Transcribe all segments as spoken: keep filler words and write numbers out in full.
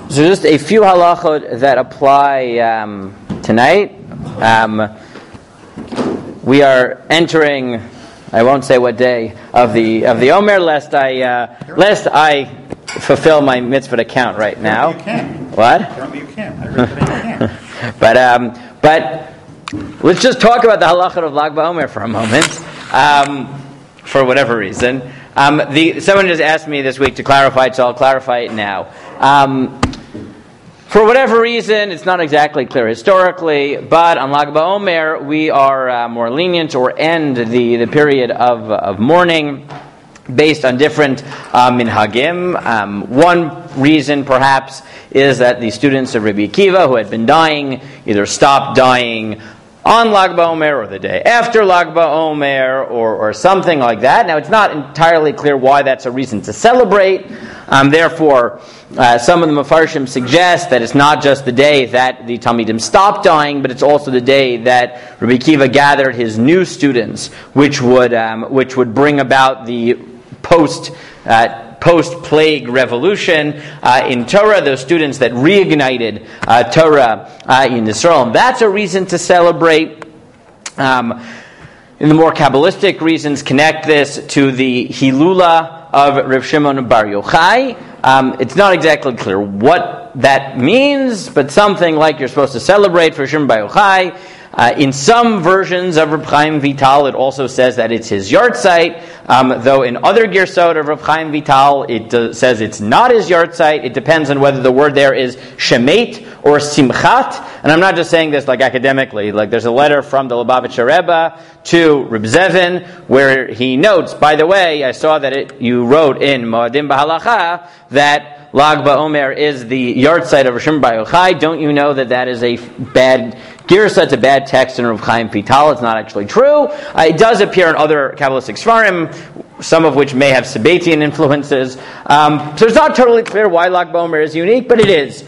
So just a few halachot that apply um, tonight. Um, we are entering, I won't say what day of the of the Omer, lest I uh, lest I fulfill my mitzvah to count right now. You can. What? You can. I really think you can. but um, but let's just talk about the halachot of Lag BaOmer for a moment, um, for whatever reason. Um, the someone just asked me this week to clarify it, so I'll clarify it now. Um, For whatever reason, it's not exactly clear historically, but on Lag BaOmer, we are uh, more lenient or end the, the period of, of mourning based on different uh, minhagim. Um, one reason, perhaps, is that the students of Rabbi Akiva who had been dying either stopped dying on Lag BaOmer or the day after Lag BaOmer or, or something like that. Now, it's not entirely clear why that's a reason to celebrate. Um, therefore, uh, some of the Mefarshim suggest that it's not just the day that the Talmidim stopped dying, but it's also the day that Rabbi Akiva gathered his new students, which would um, which would bring about the post uh, post-plague revolution uh, in Torah. Those students that reignited uh, Torah uh, in Israel, and that's a reason to celebrate. Um, in the more Kabbalistic reasons, connect this to the Hilula of Rav Shimon Bar Yochai. Um, it's not exactly clear what that means, but something like you're supposed to celebrate for Shimon Bar Yochai. Uh, in some versions of Reb Chaim Vital, it also says that it's his yahrzeit, um, though in other girsot of Reb Chaim Vital, it uh, says it's not his yahrzeit. It depends on whether the word there is shemet or simchat. And I'm not just saying this like academically. Like there's a letter from the Lubavitcher Rebbe to Reb Zevin where he notes, by the way, I saw that it, you wrote in Moadim B'Halacha that Lag BaOmer is the yahrzeit of Rav Shimon Bar Yochai. Don't you know that that is a bad girsa? It's a bad text in Rav Chaim Vital. It's not actually true. Uh, it does appear in other Kabbalistic Svarim, some of which may have Sabbatian influences. Um, so it's not totally clear why Lag BaOmer is unique, but it is.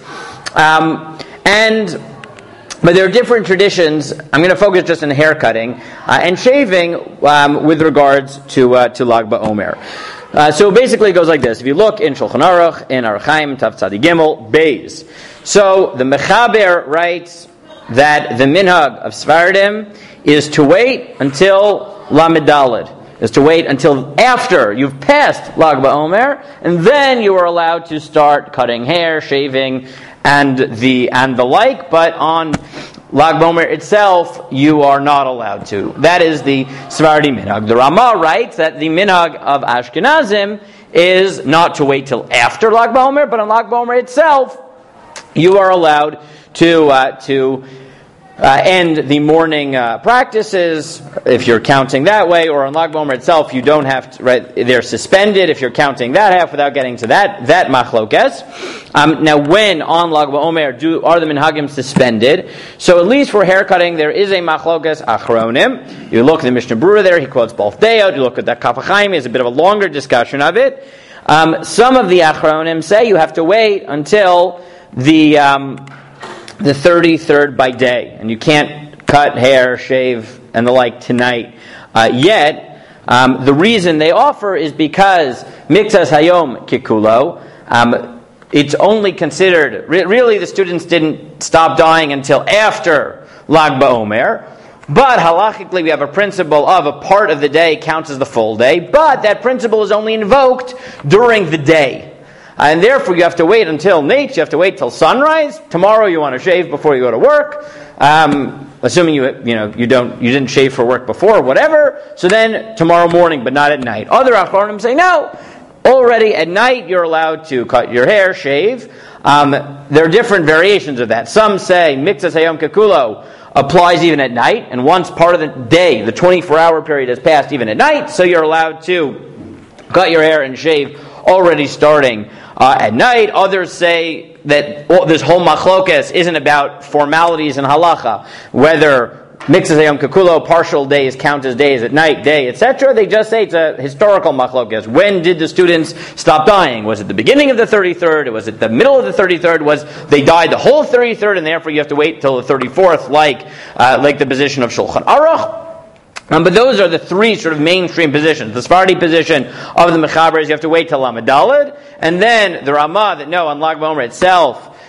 Um, and But there are different traditions. I'm going to focus just on hair cutting uh, and shaving um, with regards to uh, to Lag BaOmer. Uh, so basically it goes like this. If you look in Shulchan Aruch, in Aruch Chaim, Tav Tzadi Gimel, Beis. So the Mechaber writes that the minhag of Sfardim is to wait until Lamed Daled, is to wait until after you've passed Lag BaOmer, and then you are allowed to start cutting hair, shaving, and the and the like. But on Lag BaOmer itself, you are not allowed to. That is the Sephardi minhag. The Ramah writes that the minhag of Ashkenazim is not to wait till after Lag BaOmer, but on Lag BaOmer itself, you are allowed to uh, to uh, end the mourning uh, practices if you're counting that way, or on Lag BaOmer itself, you don't have to. Right, they're suspended if you're counting that half without getting to that that machlokes. Um, now, when on Lag BaOmer do are the minhagim suspended? So, at least for haircutting, there is a machlokes achronim. You look at the Mishnah Berurah there; he quotes both Deot. You look at the Kaf HaChaim; is a bit of a longer discussion of it. Um, some of the achronim say you have to wait until the um, the thirty-third by day, and you can't cut hair, shave, and the like tonight uh, yet. Um, the reason they offer is because Miktas Hayom Kikulo. Um, It's only considered, really the students didn't stop dying until after Lag BaOmer, but halachically we have a principle of a part of the day counts as the full day, but that principle is only invoked during the day. And therefore you have to wait until Nate, you have to wait till sunrise. Tomorrow you want to shave before you go to work, um, assuming you you know you don't you didn't shave for work before or whatever. So then tomorrow morning, but not at night. Other achronim say no. Already at night, you're allowed to cut your hair, shave. Um, there are different variations of that. Some say Miktas Hayom Kekulo applies even at night, and once part of the day, the twenty-four hour period has passed even at night, so you're allowed to cut your hair and shave already starting uh, at night. Others say that well, this whole machlokes isn't about formalities in halacha, whether Miktas Hayom Kekulo, partial days count as days at night, day, et cetera. They just say it's a historical machlokes. When did the students stop dying? Was it the beginning of the thirty-third? Was it the middle of the thirty-third? Was they died the whole thirty-third, and therefore you have to wait till the thirty-fourth, like uh, like the position of Shulchan Aruch? Um, but those are the three sort of mainstream positions. The Sephardi position of the Mechaber is you have to wait till Lamed Daled, and then the Ramah that no, on Lag BaOmer itself,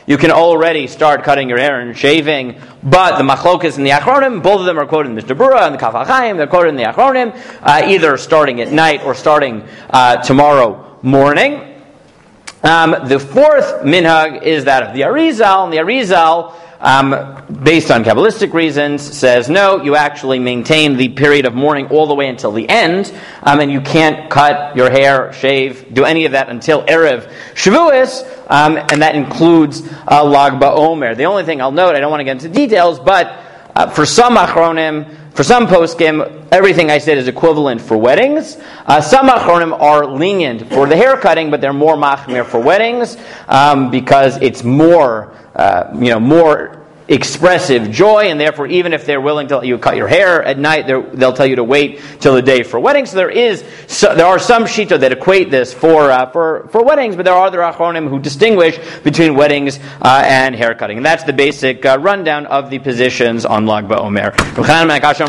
you can already start cutting your hair and shaving. But the Machlokas and the Achronim, both of them are quoted in the Mishnah Berurah and the Kaf HaChaim. They're quoted in the Achronim, uh, either starting at night or starting uh, tomorrow morning. Um, the fourth minhag is that of the Arizal, and the Arizal, um, based on Kabbalistic reasons, says no, you actually maintain the period of mourning all the way until the end, um, and you can't cut your hair, shave, do any of that until Erev Shavuos, um, and that includes uh, Lag BaOmer. The only thing I'll note, I don't want to get into details, but uh, for some Achronim, for some poskim, everything I said is equivalent for weddings. Uh, some achronim are lenient for the hair cutting, but they're more machmir for weddings um, because it's more, uh, you know, more expressive joy, and therefore, even if they're willing to let you cut your hair at night, they'll tell you to wait till the day for weddings. So there is, so, there are some shita that equate this for uh, for for weddings, but there are other achronim who distinguish between weddings uh, and hair cutting, and that's the basic uh, rundown of the positions on Lag BaOmer.